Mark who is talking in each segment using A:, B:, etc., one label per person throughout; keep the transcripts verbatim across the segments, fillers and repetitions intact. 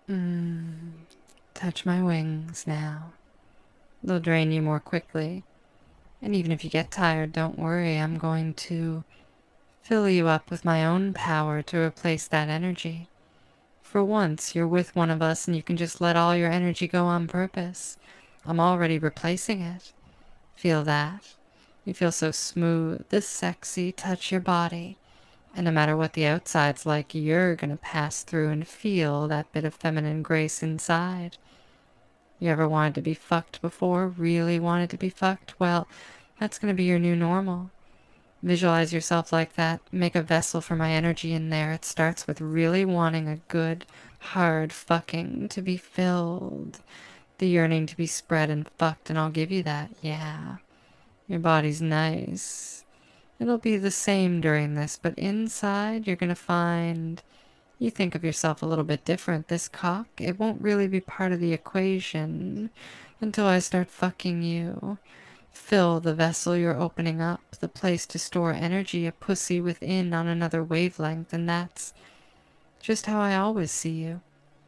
A: Mm, touch my wings now. They'll drain you more quickly. And even if you get tired, don't worry. I'm going to fill you up with my own power to replace that energy. For once, you're with one of us and you can just let all your energy go on purpose. I'm already replacing it. Feel that? You feel so smooth, this sexy, touch your body. And no matter what the outside's like, you're gonna pass through and feel that bit of feminine grace inside. You ever wanted to be fucked before? Really wanted to be fucked? Well, that's gonna be your new normal. Visualize yourself like that. Make a vessel for my energy in there. It starts with really wanting a good, hard fucking to be filled. The yearning to be spread and fucked, and I'll give you that. Yeah. Your body's nice. It'll be the same during this, but inside you're gonna find you think of yourself a little bit different. This cock, it won't really be part of the equation until I start fucking you. Fill the vessel you're opening up, the place to store energy, a pussy within on another wavelength, and that's just how I always see you.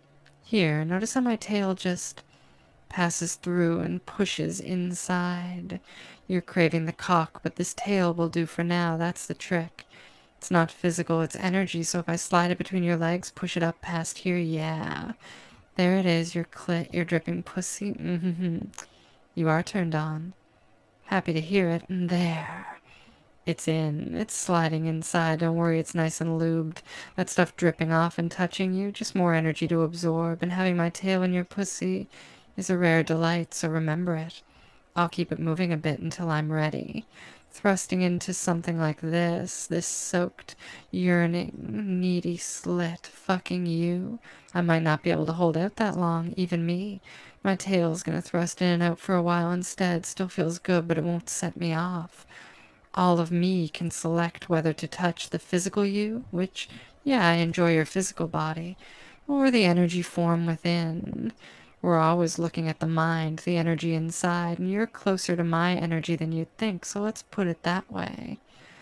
A: Here, notice how my tail just passes through and pushes inside. You're craving the cock, but this tail will do for now. That's the trick. It's not physical, it's energy, so if I slide it between your legs, push it up past here, yeah. There it is, your clit, your dripping pussy. Mm-hmm. You are turned on. Happy to hear it. And there. It's in. It's sliding inside. Don't worry, it's nice and lubed. That stuff dripping off and touching you, just more energy to absorb. And having my tail in your pussy is a rare delight, so remember it. I'll keep it moving a bit until I'm ready. Thrusting into something like this, this soaked, yearning, needy slit, fucking you. I might not be able to hold out that long, even me. My tail's gonna thrust in and out for a while instead. Still feels good, but it won't set me off. All of me can select whether to touch the physical you, which, yeah, I enjoy your physical body, or the energy form within. We're always looking at the mind, the energy inside, and you're closer to my energy than you'd think, so let's put it that way.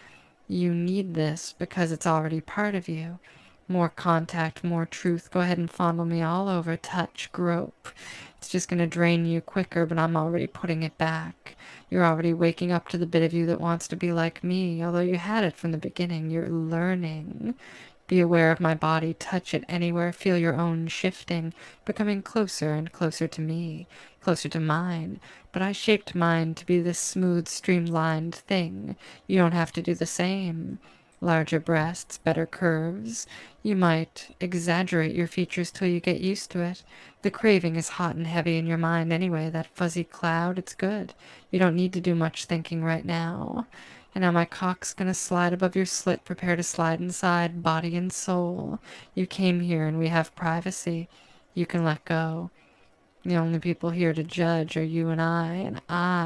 A: You need this because it's already part of you. More contact, more truth. Go ahead and fondle me all over. Touch, grope. It's just going to drain you quicker, but I'm already putting it back. You're already waking up to the bit of you that wants to be like me, although you had it from the beginning. You're learning. Be aware of my body, touch it anywhere, feel your own shifting, becoming closer and closer to me, closer to mine. But I shaped mine to be this smooth, streamlined thing. You don't have to do the same. Larger breasts, better curves. You might exaggerate your features till you get used to it. The craving is hot and heavy in your mind anyway, that fuzzy cloud, it's good. You don't need to do much thinking right now. And now my cock's gonna slide above your slit, prepare to slide inside, body and soul. You came here and we have privacy. You can let go. The only people here to judge are you and I, and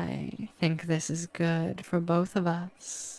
A: I think this is good for both of us.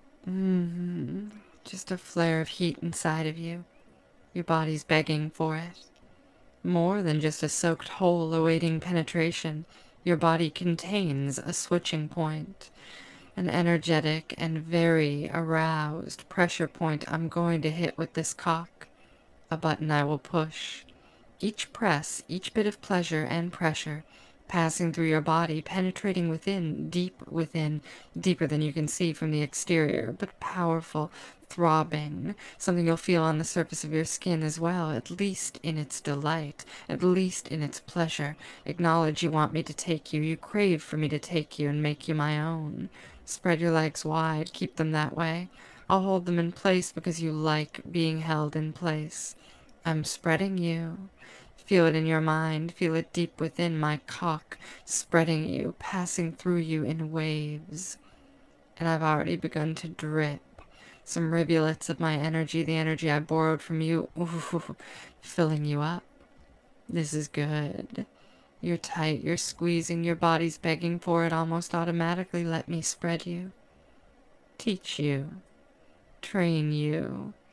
A: Mm-hmm. Just a flare of heat inside of you. Your body's begging for it. More than just a soaked hole awaiting penetration, your body contains a switching point. An energetic and very aroused pressure point I'm going to hit with this cock. A button I will push. Each press, each bit of pleasure and pressure, passing through your body, penetrating within, deep within, deeper than you can see from the exterior, but powerful, throbbing, something you'll feel on the surface of your skin as well, at least in its delight, at least in its pleasure. Acknowledge you want me to take you, you crave for me to take you and make you my own. Spread your legs wide, keep them that way. I'll hold them in place because you like being held in place. I'm spreading you. Feel it in your mind, feel it deep within my cock, spreading you, passing through you in waves. And I've already begun to drip. Some rivulets of my energy, the energy I borrowed from you, ooh, filling you up. This is good. You're tight, you're squeezing, your body's begging for it almost automatically. Let me spread you. Teach you. Train you.